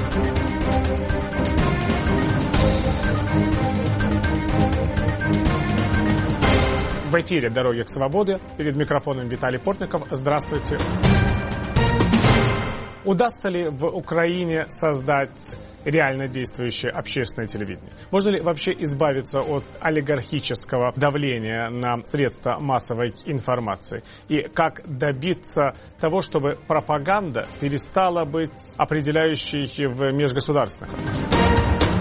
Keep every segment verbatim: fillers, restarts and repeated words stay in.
В эфире «Дороги к свободе». Перед микрофоном Виталий Портников. Здравствуйте. Удастся ли в Украине создать реально действующее общественное телевидение? Можно ли вообще избавиться от олигархического давления на средства массовой информации? И как добиться того, чтобы пропаганда перестала быть определяющей в межгосударственных отношениях?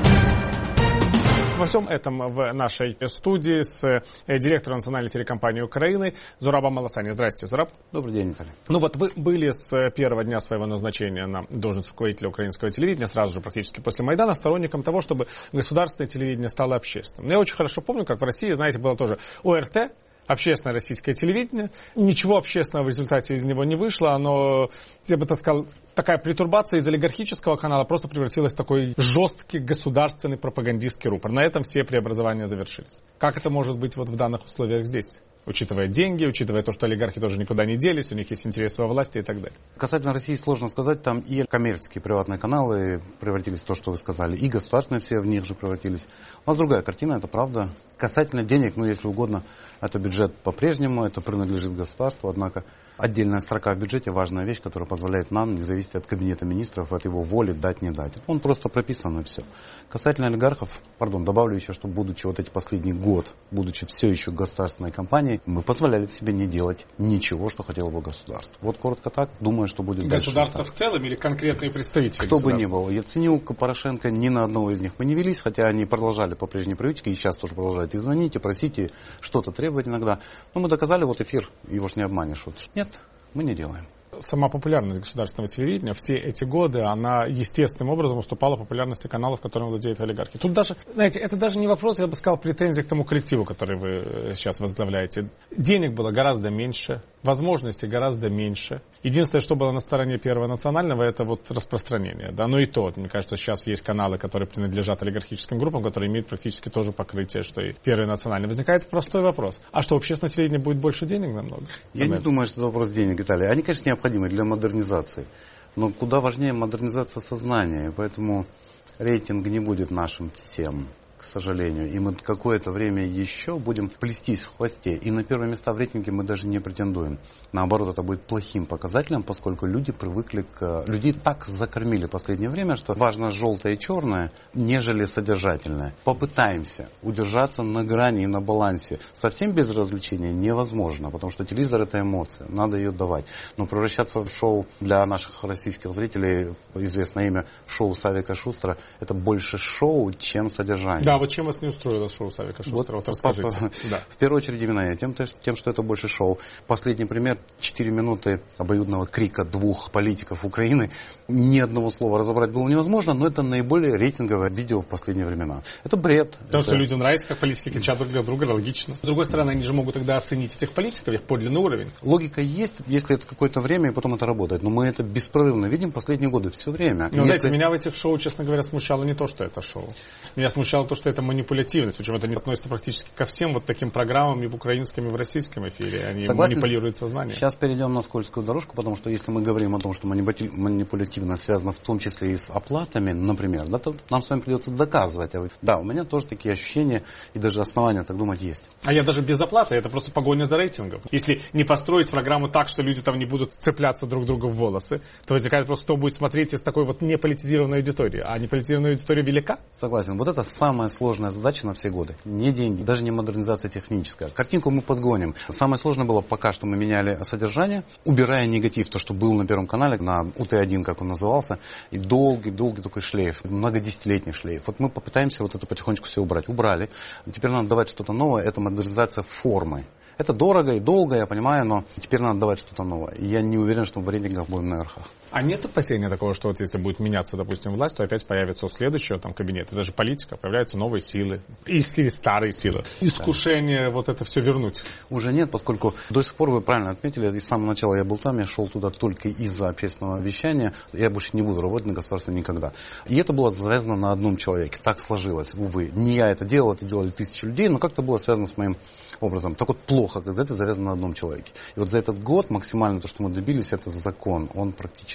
Во всем этом в нашей студии с директором национальной телекомпании Украины Зурабом Аласани. Здравствуйте, Зураб. Добрый день, Виталий. Ну вот вы были с первого дня своего назначения на должность руководителя украинского телевидения, сразу же практически после Майдана, сторонником того, чтобы государственное телевидение стало общественным. Я очень хорошо помню, как в России, знаете, было тоже ОРТ, общественное российское телевидение. Ничего общественного в результате из него не вышло. Оно, я бы так сказал, такая притурбация из олигархического канала просто превратилась в такой жесткий государственный пропагандистский рупор. На этом все преобразования завершились. Как это может быть вот в данных условиях здесь? Учитывая деньги, учитывая то, что олигархи тоже никуда не делись, у них есть интересы во власти и так далее. Касательно России сложно сказать, там и коммерческие приватные каналы превратились в то, что вы сказали, и государственные все в них же превратились. У нас другая картина, это правда. Касательно денег, ну если угодно, это бюджет по-прежнему, это принадлежит государству, однако отдельная строка в бюджете важная вещь, которая позволяет нам, не зависеть от кабинета министров, от его воли дать, не дать. Он просто прописан и все. Касательно олигархов, пардон, добавлю еще, что будучи вот эти последний год, будучи все еще государственной компанией, мы позволяли себе не делать ничего, что хотело бы государство. Вот коротко так, думаю, что будет дальше. Государство в целом или конкретные представители? Кто бы ни был. Яценюк, Порошенко, ни на одного из них мы не велись, хотя они продолжали по прежней привычке, и сейчас тоже продолжают. И звоните, просите, что-то требовать иногда. Но мы доказали, вот эфир, его ж не обманешь. Вот. Нет, мы не делаем. Сама популярность государственного телевидения все эти годы, она естественным образом уступала популярности каналов, которыми владеют олигархи. Тут даже, знаете, это даже не вопрос, я бы сказал, претензий к тому коллективу, который вы сейчас возглавляете. Денег было гораздо меньше, возможностей гораздо меньше. Единственное, что было на стороне Первого национального, это вот распространение. Да? Но и то, мне кажется, сейчас есть каналы, которые принадлежат олигархическим группам, которые имеют практически то же покрытие, что и Первый национальный. Возникает простой вопрос. А что, общественное телевидение будет больше денег намного? Я не думаю, что это вопрос денег, Виталий. Они, конечно, необходимы для модернизации. Но куда важнее модернизация сознания. И поэтому рейтинг не будет нашим всем, к сожалению. И мы какое-то время еще будем плестись в хвосте. И на первые места в рейтинге мы даже не претендуем. Наоборот, это будет плохим показателем, поскольку люди привыкли к... Людей так закормили в последнее время, что важно желтое и черное, нежели содержательное. Попытаемся удержаться на грани и на балансе. Совсем без развлечения невозможно, потому что телевизор — это эмоция, надо ее давать. Но превращаться в шоу для наших российских зрителей, известное имя, шоу Савика Шустера, это больше шоу, чем содержание. Да, вот чем вас не устроило шоу Савика Шустера? Вот, вот расскажите. Папа, да. В первую очередь именно я, тем, тем, что это больше шоу. Последний пример. Четыре минуты обоюдного крика двух политиков Украины. Ни одного слова разобрать было невозможно, но это наиболее рейтинговое видео в последние времена. Это бред. Потому это... что людям нравится, как политики кричат друг для друга, логично. С другой стороны, они же могут тогда оценить этих политиков, их подлинный уровень. Логика есть, если это какое-то время, и потом это работает. Но мы это беспрерывно видим последние годы, все время. Но, если... знаете, меня в этих шоу, честно говоря, смущало не то, что это шоу. Меня смущало то, что это манипулятивность. Причем это не относится практически ко всем вот таким программам и в украинском, и в российском эфире. Они Согласен. Манипулируют сознанием. Сейчас перейдем на скользкую дорожку, потому что если мы говорим о том, что манипулятивность связана в том числе и с оплатами, например, да, то нам с вами придется доказывать. Да, у меня тоже такие ощущения и даже основания так думать есть. А я даже без оплаты, это просто погоня за рейтингом. Если не построить программу так, что люди там не будут цепляться друг друга в волосы, то возникает просто, кто будет смотреть из такой вот неполитизированной аудитории. А неполитизированная аудитория велика? Согласен. Вот это самая сложная задача на все годы. Не деньги, даже не модернизация техническая. Картинку мы подгоним. Самое сложное было пока, что мы меняли содержание, убирая негатив, то, что был на Первом канале, на У Т один, как он назывался, и долгий-долгий такой шлейф, многодесятилетний шлейф. Вот мы попытаемся вот это потихонечку все убрать. Убрали. Теперь надо давать что-то новое, это модернизация формы. Это дорого и долго, я понимаю, но теперь надо давать что-то новое. И я не уверен, что в рейтингах будем на верхах. А нет опасения такого, что вот если будет меняться, допустим, власть, то опять появится у следующего там кабинета, даже политика, появляются новые силы, или старые силы. Искушение да. вот это все вернуть. Уже нет, поскольку до сих пор, вы правильно отметили, и с самого начала я был там, я шел туда только из-за общественного вещания, я больше не буду работать на государство никогда. И это было завязано на одном человеке, так сложилось, увы. Не я это делал, это делали тысячи людей, но как-то было связано с моим образом. Так вот плохо, когда это завязано на одном человеке. И вот за этот год максимально то, что мы добились, это закон, он практически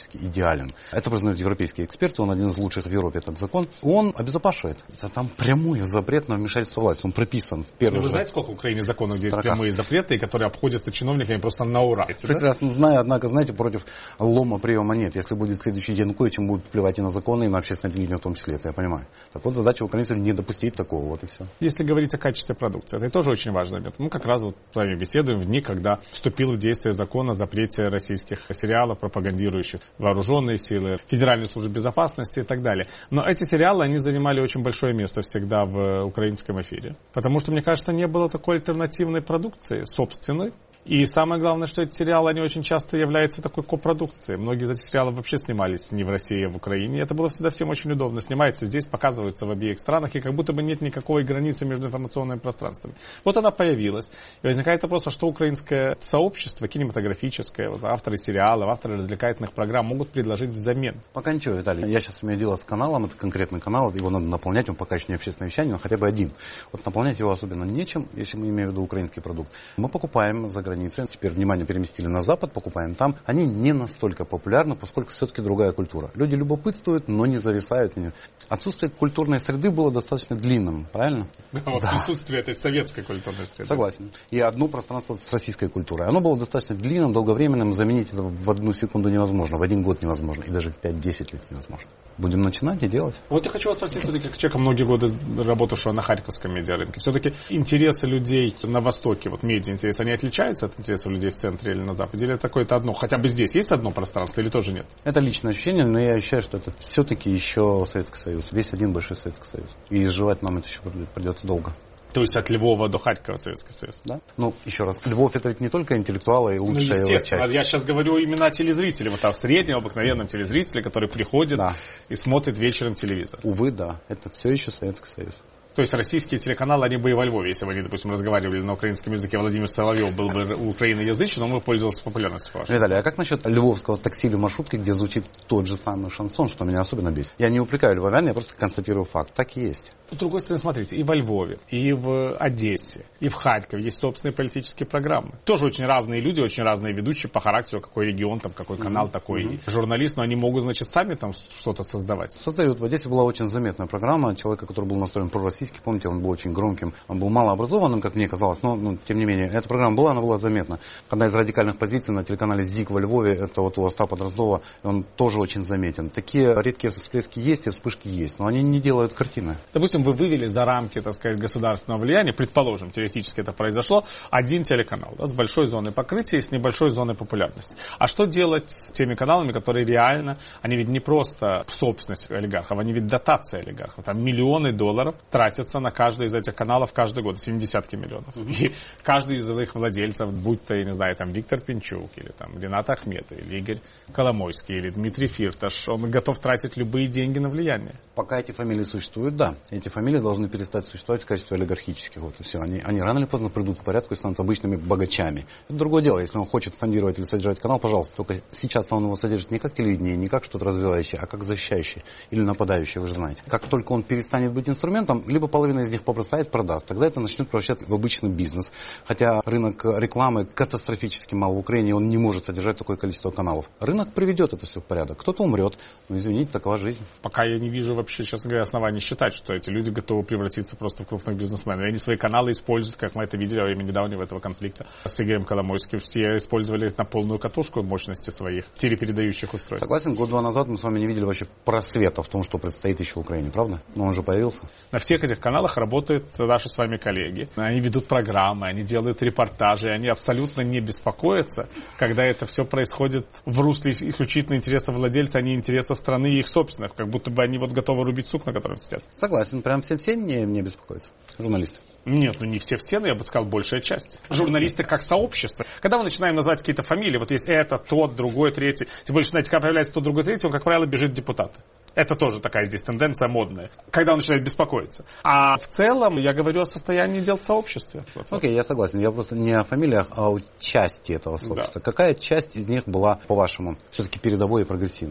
практически идеален. Это признают европейские эксперты, он один из лучших в Европе, этот закон. Он обезопасивает. Это там прямой запрет на вмешательство власти, он прописан в первый Вы же... знаете, сколько в Украине законов, где есть прямые запреты, которые обходятся чиновниками просто на ура? Прекрасно да? знаю, однако, знаете, против лома приема нет. Если будет следующий Янукович, им будут плевать и на законы, и на общественное телевидение в том числе, это я понимаю. Так вот, задача украинцев не допустить такого, вот и все. Если говорить о качестве продукции, это тоже очень важный момент. Мы как раз вот с вами беседуем в дни, когда вступил в действие закон о запрете российских сериалов, пропагандирующих вооруженные силы, Федеральную службу безопасности и так далее. Но эти сериалы, они занимали очень большое место всегда в украинском эфире. Потому что, мне кажется, не было такой альтернативной продукции, собственной. И самое главное, что эти сериалы, они очень часто являются такой копродукцией. Многие из этих сериалов вообще снимались не в России, а в Украине. И это было всегда всем очень удобно. Снимается здесь, показывается в обеих странах, и как будто бы нет никакой границы между информационными пространствами. Вот она появилась. И возникает вопрос, а что украинское сообщество, кинематографическое, вот, авторы сериалов, авторы развлекательных программ могут предложить взамен? Пока ничего, Виталий. Я сейчас имею дело с каналом, это конкретный канал, его надо наполнять, он пока еще не общественное вещание, но хотя бы один. Вот наполнять его особенно нечем, если мы имеем в виду украинский продукт. Мы покупаем за границей. Теперь внимание переместили на Запад, покупаем там. Они не настолько популярны, поскольку все-таки другая культура. Люди любопытствуют, но не зависают. Отсутствие культурной среды было достаточно длинным, правильно? Да, вот да. Присутствие этой советской культурной среды. Согласен. И одно пространство с российской культурой. Оно было достаточно длинным, долговременным. Заменить это в одну секунду невозможно, в один год невозможно. И даже пять-десять лет невозможно. Будем начинать и делать. Вот я хочу вас спросить, все-таки, как человека, многие годы работавшего на харьковском медиарынке, все-таки интересы людей на Востоке, вот медиа-интересы, они отличаются от интересов людей в центре или на Западе? Или это какое-то одно? Хотя бы здесь есть одно пространство или тоже нет? Это личное ощущение, но я ощущаю, что это все-таки еще Советский Союз. Весь один большой Советский Союз. И изживать нам это еще придется долго. То есть от Львова до Харькова Советский Союз? Да. Ну, еще раз, Львов это ведь не только интеллектуалы и лучшая ну, его часть. Я сейчас говорю именно о телезрителе, вот о среднем, обыкновенном телезрителе, который приходит да. и смотрит вечером телевизор. Увы, да. Это все еще Советский Союз. То есть российские телеканалы, они бы и во Львове, если бы они, допустим, разговаривали на украинском языке, Владимир Соловьев был бы украиноязычен, он бы пользовался популярностью. Виталий, а как насчет львовского такси или маршрутки, где звучит тот же самый шансон, что меня особенно бесит? Я не упрекаю львовян, я просто констатирую факт. Так и есть. С другой стороны, смотрите, и во Львове, и в Одессе, и в Харькове есть собственные политические программы. Тоже очень разные люди, очень разные ведущие по характеру, какой регион, там, какой канал, mm-hmm. такой mm-hmm. журналист, но они могут, значит, сами там что-то создавать. Создают. В Одессе была очень заметная программа человека, который был настроен пророссийский, помните, он был очень громким, он был малообразованным, как мне казалось, но, ну, тем не менее, эта программа была, она была заметна. Одна из радикальных позиций на телеканале ЗИК во Львове, это вот у Остапа Дроздова, он тоже очень заметен. Такие редкие всплески есть и вспышки есть, но они не делают картины. Допустим, вы вывели за рамки, так сказать, государственного влияния, предположим, теоретически это произошло, один телеканал, да, с большой зоной покрытия и с небольшой зоной популярности. А что делать с теми каналами, которые реально, они ведь не просто собственность олигархов, они ведь дотация олигархов. Там миллионы долларов тратятся на каждый из этих каналов каждый год, семидесятки миллионов. Mm-hmm. И каждый из их владельцев, будь то, я не знаю, там Виктор Пинчук, или там Ренат Ахметов, или Игорь Коломойский, или Дмитрий Фирташ, он готов тратить любые деньги на влияние. Пока эти фамилии существуют, да. Эти фамилии должны перестать существовать в качестве олигархических. Вот и все. Они, они рано или поздно придут в порядку и станут обычными богачами. Это другое дело. Если он хочет фондировать или содержать канал, пожалуйста. Только сейчас он его содержит не как телевидение, не как что-то развивающее, а как защищающее или нападающее, вы же знаете. Как только он перестанет быть инструментом, либо половина из них попросает, продаст. Тогда это начнет превращаться в обычный бизнес. Хотя рынок рекламы катастрофически мал в Украине, он не может содержать такое количество каналов. Рынок приведет это все в порядок. Кто-то умрет. Но, извините, такова жизнь. Пока я не вижу вообще, честно говоря, оснований считать, что эти люди готовы превратиться просто в крупных бизнесменов. И они свои каналы используют, как мы это видели во время недавнего этого конфликта с Игорем Коломойским. Все использовали на полную катушку мощности своих телепередающих устройств. Согласен, год-два назад мы с вами не видели вообще просвета в том, что предстоит еще в Украине, правда? Но он же появился. На всех этих каналах работают наши с вами коллеги. Они ведут программы, они делают репортажи, они абсолютно не беспокоятся, когда это все происходит в русле исключительно интересов владельца, а не интересов страны и их собственных. Как будто бы они вот готовы рубить сук, на котором сидят. Согласен, прям все-все не, не беспокоятся. Журналисты. Нет, ну не все-все, но я бы сказал, большая часть. Журналисты как сообщество. Когда мы начинаем называть какие-то фамилии, вот есть это, тот, другой, третий. Тем более, знаете, когда появляется тот, другой, третий, он, как правило, бежит в депутаты. Это тоже такая здесь тенденция модная, когда он начинает беспокоиться. А в целом я говорю о состоянии дел в сообществе. Окей, okay, я согласен. Я просто не о фамилиях, а о части этого сообщества. Да. Какая часть из них была, по-вашему, все-таки передовой и прогрессивной?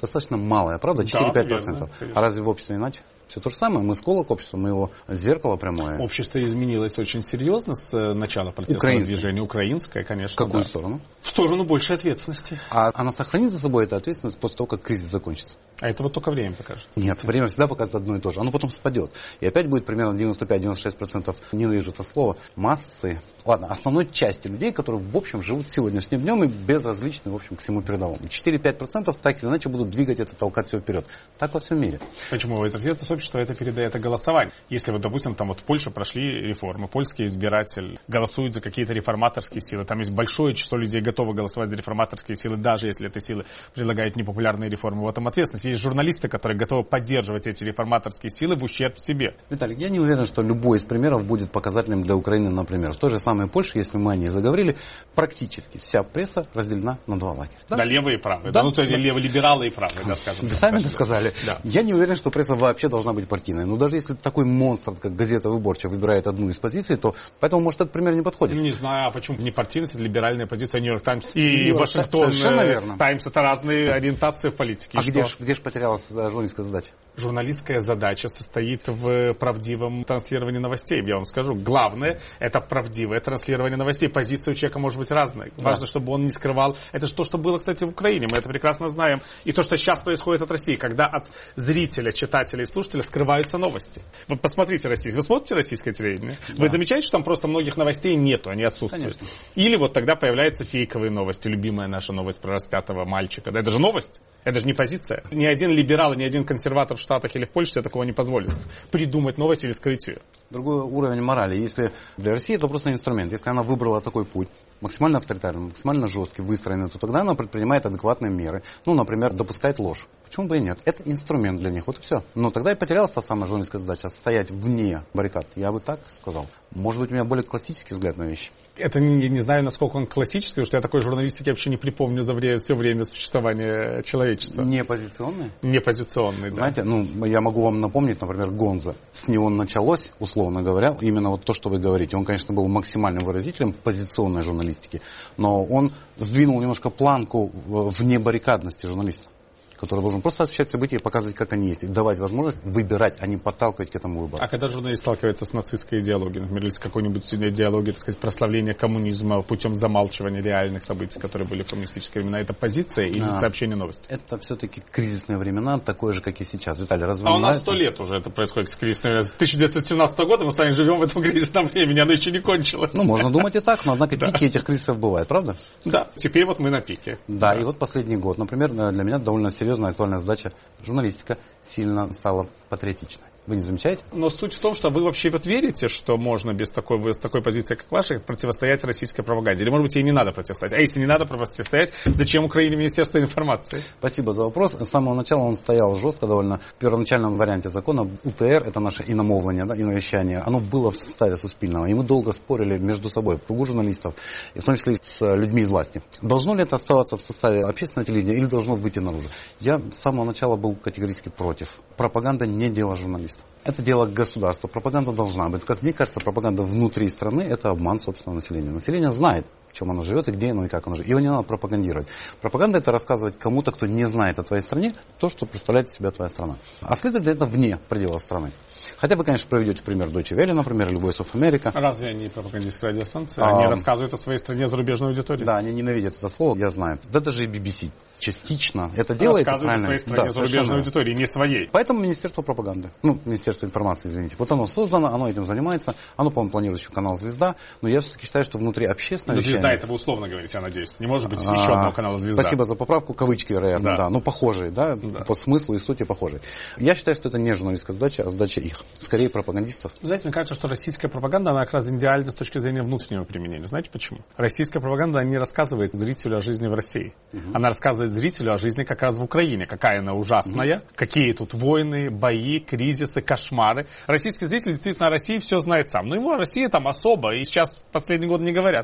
достаточно малая, правда? четыре-пять процентов. Да, а разве в обществе иначе? Все то же самое. Мы сколок общества, мы его зеркало прямое. Общество изменилось очень серьезно с начала протестного Украинское. движения. Украинское, конечно. В какую да. сторону? В сторону большей ответственности. А она сохранит за собой эту ответственность после того, как кризис закончится? А это вот только время покажет. Нет, время всегда показывает одно и то же. Оно потом спадет. И опять будет примерно девяносто пять - девяносто шесть процентов, ненавижу это слово, массы. Ладно, основной части людей, которые, в общем, живут сегодняшним днем и безразличны, в общем, к всему передовому. четыре-пять процентов так или иначе будут двигать это, толкать все вперед. Так во всем мире. Почему? Это ответственность общества, это передает голосование. Если вот, допустим, там вот в Польше прошли реформы, польский избиратель голосует за какие-то реформаторские силы, там есть большое число людей, готовы голосовать за реформаторские силы, даже если эти силы предлагают непопулярные реформы. В этом ответственность. Есть журналисты, которые готовы поддерживать эти реформаторские силы в ущерб себе. Виталик, я не уверен, что любой из примеров будет показательным для Украины, например. В той же самой Польше, если мы о ней заговорили, практически вся пресса разделена на два лагеря. Да, да левые и правые. Да, да, ну то есть да. леволибералы и правые, да, скажем. Вы сами это сказали. Да. Я не уверен, что пресса вообще должна быть партийной. Но даже если такой монстр, как газета «Выборча», выбирает одну из позиций, то поэтому, может, этот пример не подходит. Ну, не знаю, а почему не партийность, это либеральная позиция, Нью-Йорк Таймс и Вашингтон Таймс, это разные ориентации в политике. А где ж, где ж потерялась журналистская задача? Журналистская задача состоит в правдивом транслировании новостей, я вам скажу. Главное, это правдивое транслирование новостей. Позиция у человека может быть разная. Да. Важно, чтобы он не скрывал. Это же то, что было, кстати, в Украине. Мы это прекрасно знаем. И то, что сейчас происходит от России, когда от зрителя, читателя и слушателя скрываются новости. Вот посмотрите российское. Вы смотрите российское телевидение? Да. Вы замечаете, что там просто многих новостей нету, они отсутствуют? Конечно. Или вот тогда появляются фейковые новости. Любимая наша новость про распятого мальчика. Да это же новость. Это же не позиция. Ни один либерал, ни один консерватор в Штатах или в Польше себе такого не позволит. Придумать новость или скрыть ее. Другой уровень морали. Если для России это просто инструмент. Если она выбрала такой путь, максимально авторитарный, максимально жесткий, выстроенный, то тогда она предпринимает адекватные меры. Ну, например, допускает ложь. Почему бы и нет? Это инструмент для них. Вот и все. Но тогда и потерялась та самая журналистская задача. Стоять вне баррикад. Я бы так сказал. Может быть, у меня более классический взгляд на вещи. Это не, не знаю, насколько он классический, потому что я такой журналистики вообще не припомню за время, все время существования человечества. Не позиционный? Не позиционный, да. Знаете, ну, я могу вам напомнить, например, Гонза. С него началось, условно говоря, именно вот то, что вы говорите. Он, конечно, был максимальным выразителем позиционной журналистики, но он сдвинул немножко планку вне баррикадности журналиста, который должен просто освещать события и показывать, как они есть. И давать возможность выбирать, а не подталкивать к этому выбору. А когда журналист сталкивается с нацистской идеологией, например, или с какой-нибудь идеологией, так сказать, прославления коммунизма путем замалчивания реальных событий, которые были в коммунистические времена, это позиция или а, сообщение новости? Это все-таки кризисные времена, такое же, как и сейчас. Виталий, разве А у нас сто лет уже это происходит с кризисными. С тысяча девятьсот семнадцатого года мы с вами живем в этом кризисном времени, оно еще не кончилось. Ну, можно думать и так, но однако пики этих кризисов бывают, правда? Да, теперь вот мы на пике. Да, и вот последний год, например, для меня довольно серьезная актуальная задача. Журналистика сильно стала патриотичной. Вы не замечаете? Но суть в том, что вы вообще вот верите, что можно без такой, с такой позиции, как ваша, противостоять российской пропаганде? Или, может быть, ей не надо противостоять? А если не надо противостоять, зачем Украине Министерство информации? Спасибо за вопрос. С самого начала он стоял жестко довольно. В первоначальном варианте закона УТР, это наше иномовление, да, иновещание, оно было в составе Суспильного. И мы долго спорили между собой, в кругу журналистов, и в том числе и с людьми из власти. Должно ли это оставаться в составе общественного телевидения или должно выйти наружу? Я с самого начала был категорически против. Пропаганда не дело журналиста. Это дело государства. Пропаганда должна быть. Как мне кажется, пропаганда внутри страны – это обман собственного населения. Население знает, в чем оно живет и где оно и как оно живет. Его не надо пропагандировать. Пропаганда – это рассказывать кому-то, кто не знает о твоей стране, то, что представляет из себя твоя страна. А следует ли это вне пределов страны? Хотя вы, конечно, проведете пример Deutsche Welle, например, или Voice of America. Разве они пропагандистская радиостанция? Они а, рассказывают о своей стране зарубежной аудитории. Да, они ненавидят это слово, я знаю. Да даже и би би си частично это делает. Рассказывают о своей стране да, зарубежной аудитории, не своей. Поэтому Министерство пропаганды, ну, Министерство информации, извините. Вот оно создано, оно этим занимается. Оно, по-моему, планирует еще канал «Звезда». Но я все-таки считаю, что внутри общественного вещания... «Звезда» это вы условно говорите, я надеюсь. Не может быть еще а, одного канала «Звезда». Спасибо за поправку. Кавычки, вероятно, да. да. Ну, похожие, да, да, по смыслу и сути похожие. Я считаю, что это не журналистская задача, а задача их. Скорее, пропагандистов. Знаете, мне кажется, что российская пропаганда, она как раз идеальна с точки зрения внутреннего применения. Знаете почему? Российская пропаганда не рассказывает зрителю о жизни в России. Угу. Она рассказывает зрителю о жизни как раз в Украине. Какая она ужасная, угу. какие тут войны, бои, кризисы, кошмары. Российский зритель действительно о России все знает сам. Но ему о России там особо, и сейчас последний год не говорят.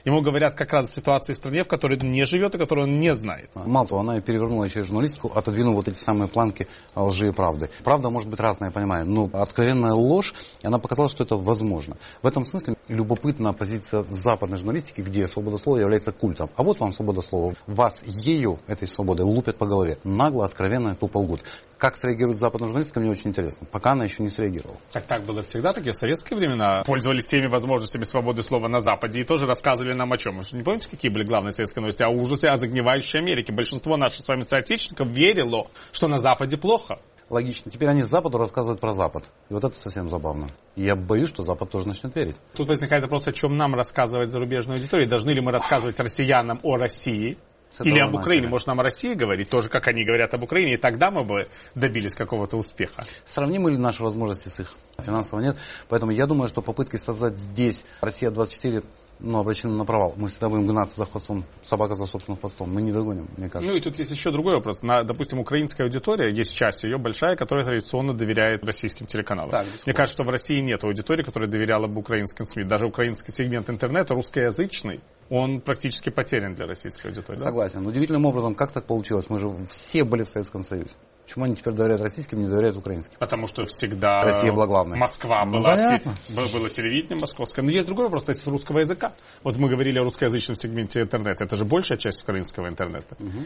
Ему говорят как раз о ситуации в стране, в которой он не живет и которую он не знает. Мало того, она и перевернула еще и журналистику, отодвинула вот эти самые планки лжи и правды. Правда может быть разная, я понимаю, но откровенная ложь, и она показала, что это возможно. В этом смысле любопытна позиция западной журналистики, где свобода слова является культом. А вот вам свобода слова. Вас ею, этой свободой, лупят по голове. Нагло, откровенно, тупо лгут. Как среагирует западная журналистика, мне очень интересно. Пока она еще не среагировала. Так так было всегда, так и в советские времена пользовались всеми возможностями свободы слова на Западе и тоже рассказывали нам о чем. Вы не помните, какие были главные советские новости? О ужасе, о загнивающей Америке. Большинство наших с вами соотечественников верило, что на Западе плохо. Логично. Теперь они с Западу рассказывают про Запад. И вот это совсем забавно. И я боюсь, что Запад тоже начнет верить. Тут возникает вопрос, о чем нам рассказывать зарубежной аудитории. Должны ли мы рассказывать россиянам о России? Или об Украине? Начали. Может, нам о России говорить, тоже как они говорят об Украине, и тогда мы бы добились какого-то успеха. Сравнимы ли наши возможности с их? Финансово нет. Поэтому я думаю, что попытки создать здесь Россия двадцать четыре, ну, обращены на провал. Мы всегда будем гнаться за хвостом, собака за собственным хвостом. Мы не догоним, мне кажется. Ну и тут есть еще другой вопрос. На, допустим, украинская аудитория, есть часть ее большая, которая традиционно доверяет российским телеканалам. Так, мне кажется, что в России нет аудитории, которая доверяла бы украинским СМИ. Даже украинский сегмент интернета, русскоязычный, он практически потерян для российской аудитории. Согласен. Да? Удивительным образом, как так получилось? Мы же все были в Советском Союзе. Почему они теперь доверяют российским, не доверяют украинским? Потому что всегда Россия была главной. Москва ну, была, те, было телевидение московское. Но есть другой вопрос, кстати, русского языка. Вот мы говорили о русскоязычном сегменте интернета. Это же большая часть украинского интернета. Угу.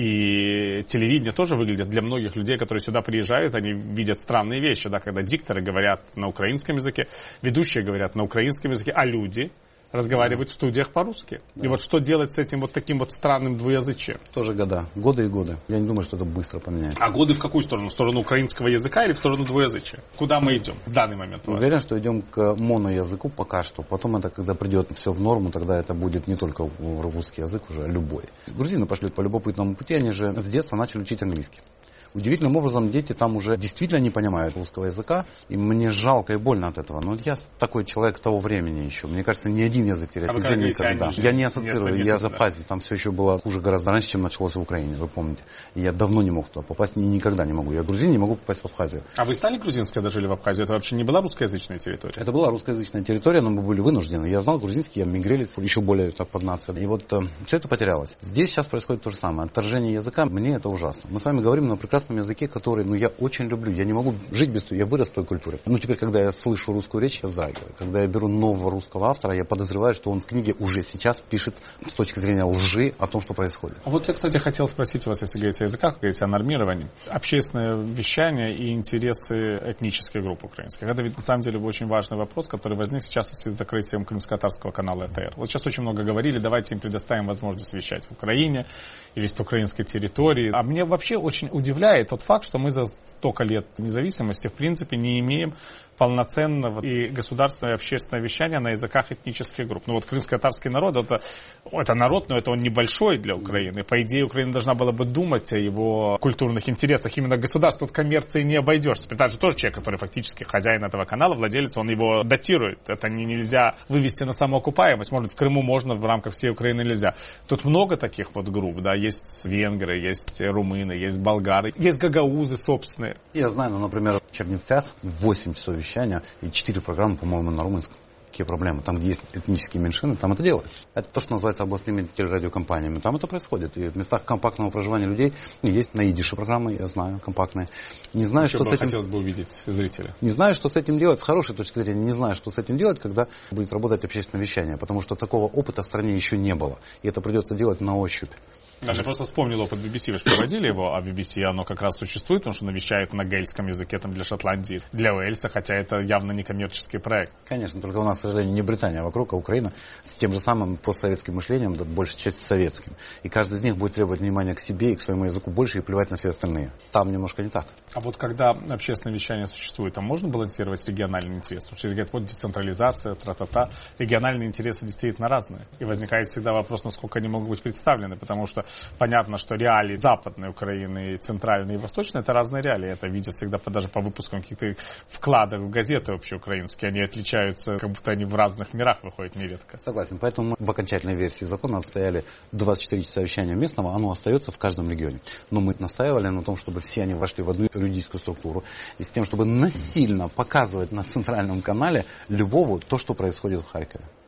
И телевидение тоже выглядит для многих людей, которые сюда приезжают, они видят странные вещи, да, когда дикторы говорят на украинском языке, ведущие говорят на украинском языке, а люди разговаривать в студиях по-русски. Да. И вот что делать с этим вот таким вот странным двуязычием? Тоже года. Годы и годы. Я не думаю, что это быстро поменяется. А годы в какую сторону? В сторону украинского языка или в сторону двуязычия? Куда мы идем в данный момент? Уверен, что идем к моноязыку пока что. Потом это, когда придет все в норму, тогда это будет не только русский язык, уже любой. Грузины пошли по любопытному пути, они же с детства начали учить английский. Удивительным образом дети там уже действительно не понимают русского языка, и мне жалко и больно от этого. Но я такой человек того времени еще. Мне кажется, ни один язык терять а нельзя никогда. Я не ассоциирую, не я за Абхазии, там все еще было хуже гораздо раньше, чем началось в Украине, вы помните. И я давно не мог туда попасть, никогда не могу. Я грузин, не могу попасть в Абхазию. А вы стали грузинской, когда жили в Абхазии? Это вообще не была русскоязычная территория? Это была русскоязычная территория, но мы были вынуждены. Я знал грузинский, я мигрелец, еще более так под нацией. И вот э, все это потерялось. Здесь сейчас происходит то же самое. Отторжение языка, мне это ужасно. Мы с вами говорим на прекрасном языке, который, ну, я очень люблю. Я не могу жить без той, я вырос в той культуре. Ну, теперь, когда я слышу русскую речь, я вздрагиваю. Когда я беру нового русского автора, я подозреваю, что он в книге уже сейчас пишет с точки зрения лжи о том, что происходит. Вот я, кстати, хотел спросить у вас, если говорить о языках, говорить о нормировании, общественное вещание и интересы этнических групп украинских. Это ведь на самом деле очень важный вопрос, который возник сейчас в связи с закрытием крымско-татарского канала Э Т Р. Вот сейчас очень много говорили, давайте им предоставим возможность вещать в Украине и вести украинской территории. А мне вообще очень удивляет тот факт, что мы за столько лет независимости в принципе не имеем полноценного и государственного и общественного вещания на языках этнических групп. Ну вот крымско-татарский народ, это, это народ, но это он небольшой для Украины. По идее, Украина должна была бы думать о его культурных интересах. Именно государство от коммерции не обойдешься. При же тоже человек, который фактически хозяин этого канала, владелец, он его датирует. Это не, нельзя вывести на самоокупаемость. Может, в Крыму можно, в рамках всей Украины нельзя. Тут много таких вот групп, да, есть венгры, есть румыны, есть болгары, есть гагаузы собственные. Я знаю, ну, например, в Чернівцях восемь часов вещания и четыре программы, по-моему, на румынском. Какие проблемы? Там, где есть этнические меньшины, там это делают. Это то, что называется областными телерадиокомпаниями. Там это происходит. И в местах компактного проживания людей есть на идише программы, я знаю, компактные. Не знаю, что, что с этим... хотелось бы увидеть зрителя. Не знаю, что с этим делать. С хорошей точки зрения, не знаю, что с этим делать, когда будет работать общественное вещание. Потому что такого опыта в стране еще не было. И это придется делать на ощупь. Даже просто вспомнил опыт би би си, вы же проводили его, а би би си оно как раз существует, потому что оно вещает на гельском языке там, для Шотландии, для Уэльса, хотя это явно не коммерческий проект. Конечно, только у нас, к сожалению, не Британия вокруг, а Украина с тем же самым постсоветским мышлением, да, большей части советским. И каждый из них будет требовать внимания к себе и к своему языку больше и плевать на все остальные. Там немножко не так. А вот когда общественное вещание существует, там можно балансировать региональный интерес? Потому что говорят, вот децентрализация, тра-та-та. Региональные интересы действительно разные. И возникает всегда вопрос, насколько они могут быть представлены, потому что понятно, что реалии западной Украины, и центральной и восточной, это разные реалии. Это видят всегда по, даже по выпускам каких-то вкладов в газеты общеукраинские. Они отличаются, как будто они в разных мирах выходят нередко. Согласен. Поэтому в окончательной версии закона отстояли двадцать четыре часа вещания местного, оно остается в каждом регионе. Но мы настаивали на том, чтобы все они вошли в одну юридическую структуру. И с тем, чтобы насильно показывать на центральном канале Львову то, что происходит в Харькове.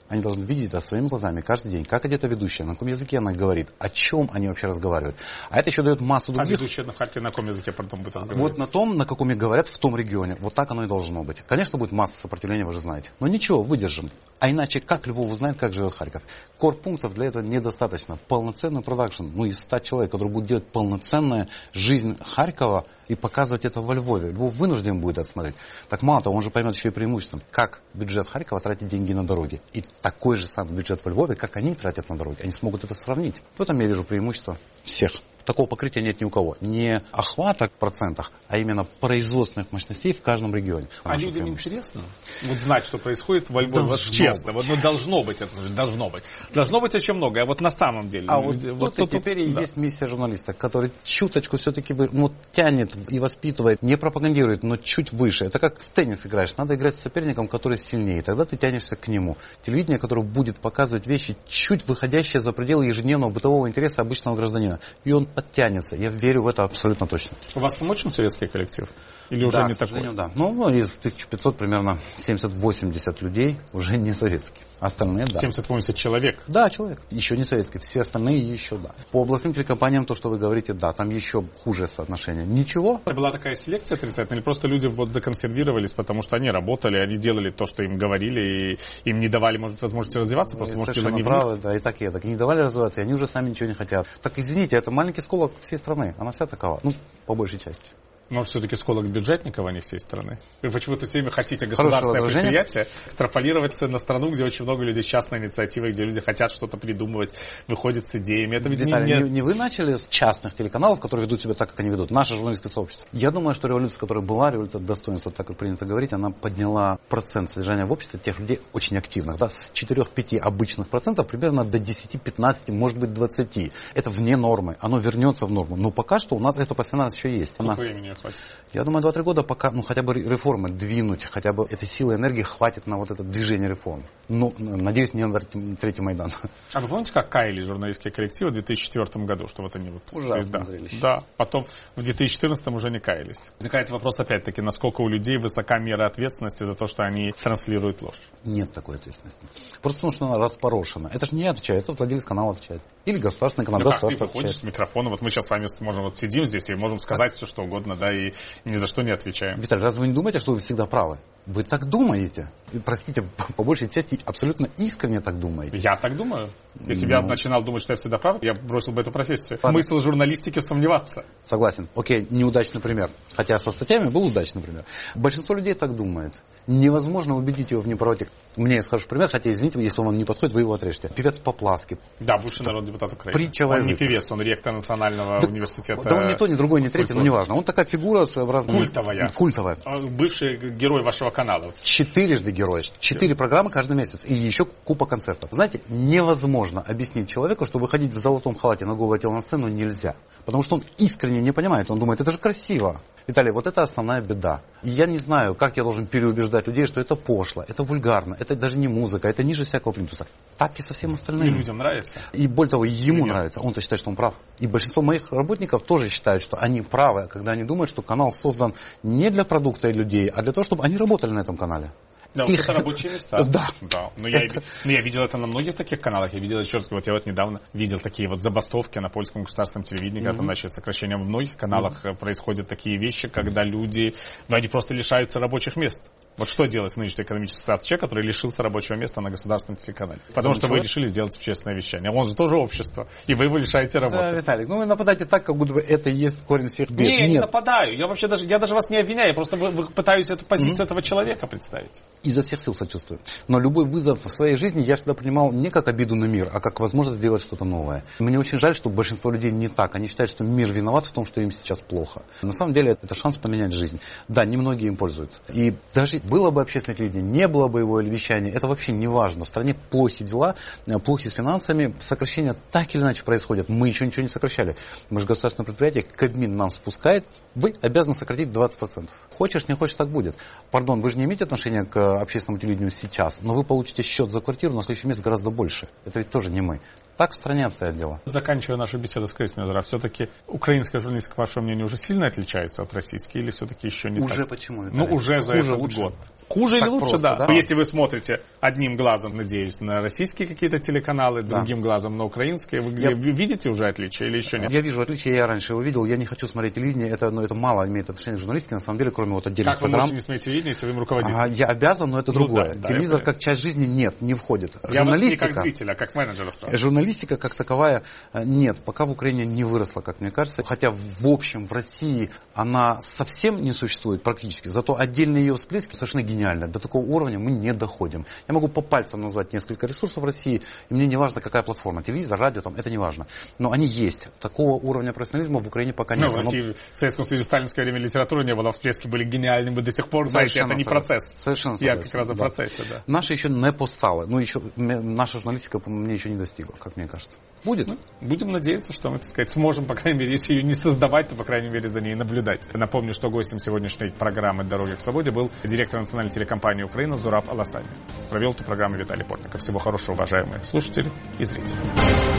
Они должны видеть это своими глазами каждый день, как одета ведущая, на каком языке она говорит, о чем они вообще разговаривают. А это еще дает массу других... А ведущая на Харькове на каком языке потом будет разговаривать? Вот на том, на каком и говорят в том регионе. Вот так оно и должно быть. Конечно, будет масса сопротивления, вы же знаете. Но ничего, выдержим. А иначе, как Львов узнает, как живет Харьков? Корпунктов для этого недостаточно. Полноценный продакшн, ну, из ста человек, который будет делать полноценную жизнь Харькова и показывать это во Львове. Львов вынужден будет это смотреть. Так мало того, он же поймет еще и преимуществом, как бюджет Харькова тратит деньги на дороги. И такой же самый бюджет во Львове, как они тратят на дороги. Они смогут это сравнить. В этом я вижу преимущество всех. Такого покрытия нет ни у кого. Не охвата в процентах, а именно производственных мощностей в каждом регионе. А людям интересно вот знать, что происходит во Львове? Вот честно. Вот, ну, должно быть это. Должно быть. Должно быть очень много. А вот на самом деле. А вот, вот тут и теперь да. есть миссия журналиста, который чуточку все-таки ну, тянет и воспитывает, не пропагандирует, но чуть выше. Это как в теннис играешь. Надо играть с соперником, который сильнее. Тогда ты тянешься к нему. Телевидение, которое будет показывать вещи, чуть выходящие за пределы ежедневного бытового интереса обычного гражданина. И он подтянется. Я верю в это абсолютно точно. У вас там очень советский коллектив? Или уже да, не к такой? Да. Ну, из тысяча пятисот примерно семьдесят-восемьдесят людей уже не советские. Остальные, да. семьдесят-восемьдесят человек? Да, человек. Еще не советский. Все остальные еще, да. По областным телекомпаниям, то, что вы говорите, да, там еще хуже соотношение. Ничего. Это была такая селекция отрицательная? Или просто люди вот законсервировались, потому что они работали, они делали то, что им говорили, и им не давали, может, возможности развиваться? Просто, вы может, совершенно правы, да, и так, и так. Не давали развиваться, и они уже сами ничего не хотят. Так, извините, это маленький сколок всей страны. Она вся такова. Ну, по большей части. Может, все-таки сколок бюджетников, а не всей страны? Вы почему-то все время хотите государственное предприятие экстраполировать на страну, где очень много людей с частной инициативой, где люди хотят что-то придумывать, выходят с идеями. Это ведь Виталий, не... Не, не вы начали с частных телеканалов, которые ведут себя так, как они ведут, наше журналистское сообщество. Я думаю, что революция, которая была, революция достоинства, так как принято говорить, она подняла процент содержания в обществе тех людей очень активных. Да, с четырёх-пяти обычных процентов примерно до десяти-пятнадцати, может быть, двадцати. Это вне нормы. Оно вернется в норму. Но пока что у нас это постоянно еще есть. Сколько времени хватит? Я думаю, два-три года пока, ну, хотя бы реформы двинуть, хотя бы этой силы энергии хватит на вот это движение реформ. Ну, надеюсь, не на третий Майдан. А вы помните, как каялись журналистские коллективы в две тысячи четвёртом году, что вот они вот... Ужасное да, зрелище. Да, потом в две тысячи четырнадцатом уже не каялись. Возникает вопрос опять-таки, насколько у людей высока мера ответственности за то, что они транслируют ложь? Нет такой ответственности. Просто потому, что она распорошена. Это же не я отвечаю, это владелец канала отвечает. Или государственный канал. Ну как, ты выходишь с микрофона, вот мы сейчас с вами можем вот сидим здесь и можем сказать все, что угодно, да, и ни за что не отвечаем. Виталий, разве вы не думаете, что вы всегда правы? Вы так думаете. И, простите, по большей части абсолютно искренне так думаете. Я так думаю. Если бы ну... я начинал думать, что я всегда прав, я бросил бы эту профессию. Ладно. Смысл журналистики сомневаться. Согласен. Окей, неудачный пример. Хотя со статьями был удачный пример. Большинство людей так думает. Невозможно убедить его в неправоте. У меня есть хороший пример, хотя, извините, если он вам не подходит, вы его отрежете. Певец Поплавский. Да, бывший народный депутат Украины. Притча он язык. не певец, он ректор Национального да, университета. Да он не то, ни другой, ни третий, но неважно. Он такая фигура своеобразная. Культовая. Культовая. Бывший герой вашего канала. Четырежды герой. Четыре программы каждый месяц. И еще купа концертов. Знаете, невозможно объяснить человеку, что выходить в золотом халате на голое тело на сцену нельзя. Потому что он искренне не понимает. Он думает, это же красиво. Виталий, вот это основная беда. И я не знаю, как я должен переубеждать людей, что это пошло, это вульгарно, это даже не музыка, это ниже всякого плинтуса. Так и со всем остальным. И людям нравится. И более того, ему Нет. нравится. Он-то считает, что он прав. И большинство моих работников тоже считают, что они правы, когда они думают, что канал создан не для продукта и людей, а для того, чтобы они работали на этом канале. Да, вот это рабочие места. Да. да. Но, я, но я видел это на многих таких каналах. Я видел, еще раз, вот я вот недавно видел такие вот забастовки на польском государственном телевидении, когда mm-hmm. там начали сокращения. В многих каналах mm-hmm. происходят такие вещи, когда люди, ну, они просто лишаются рабочих мест. Вот что делать с нынешней экономической ситуацией человек, который лишился рабочего места на государственном телеканале? Потому что вы решили сделать общественное вещание. Он же тоже общество. И вы его лишаете работы. Да, Виталик, ну вы нападаете так, как будто бы это и есть корень всех бед. Не, я Нет. не нападаю. Я вообще даже, я даже вас не обвиняю. Я просто вы, вы пытаюсь эту позицию mm-hmm. этого человека представить. Изо всех сил сочувствую. Но любой вызов в своей жизни я всегда принимал не как обиду на мир, а как возможность сделать что-то новое. Мне очень жаль, что большинство людей не так. Они считают, что мир виноват в том, что им сейчас плохо. На самом деле это шанс поменять жизнь. Да, немногие им пользуются. И даже было бы общественное телевидение, не было бы его или вещания, это вообще не важно. В стране плохи дела, плохи с финансами, сокращения так или иначе происходят. Мы еще ничего не сокращали. Мы же государственное предприятие, Кабмин нам спускает, вы обязаны сократить двадцать процентов. Хочешь, не хочешь, так будет. Пардон, вы же не имеете отношения к общественному телевидению сейчас, но вы получите счет за квартиру на следующий месяц гораздо больше. Это ведь тоже не мы. Так в стране обстоят дела. Заканчивая нашу беседу с Крисмером, а все-таки украинская журналистика, по вашему мнению, уже сильно отличается от российской или все-таки еще не уже так? Почему? Ну, уже за Хуже, этот лучше. год. Хуже так или лучше, просто, да. да. Если вы смотрите одним глазом, надеюсь, на российские какие-то телеканалы, Да. другим глазом на украинские, вы где Я... вы видите уже отличия или еще нет? Я вижу отличия, я раньше его видел, я не хочу смотреть телевидение, это, ну, это мало имеет отношение к журналистике, на самом деле, кроме вот отдельных Как вы программ. можете не смотреть телевидение, если вы им руководите? А, я обязан, но это Ну другое. да, да, Телевизор как часть жизни нет, не входит. Я вас не как зрителя, а как менеджера спрашиваю. Журналистика как таковая нет, пока в Украине не выросла, как мне кажется. Хотя в общем в России она совсем не существует практически, зато отдельные ее всплески совершенно гениальны. До такого уровня мы не доходим. Я могу по пальцам назвать несколько ресурсов в России, и мне не важно, какая платформа, телевизор, радио, там, это не важно. Но они есть. Такого уровня профессионализма в Украине пока нет. Ну, в России, в Советском Союзе в сталинское время литературы не было, всплески были гениальными до сих пор, знаете, это не процесс. Совершенно Я согласен, как раз о да. процессе, да. Наши еще не постали. Ну, еще наша журналистика, по мне, еще не достигла, как мне кажется. Будет. Ну, будем надеяться, что мы, так сказать, сможем, по крайней мере, если ее не создавать, то, по крайней мере, за ней наблюдать. Напомню, что гостем сегодняшней программы «Дороги к свободе» был директор национальной телекомпании «Украина» Зураб Аласани. Провел эту программу Виталий Портников. Всего хорошего, уважаемые слушатели и зрители.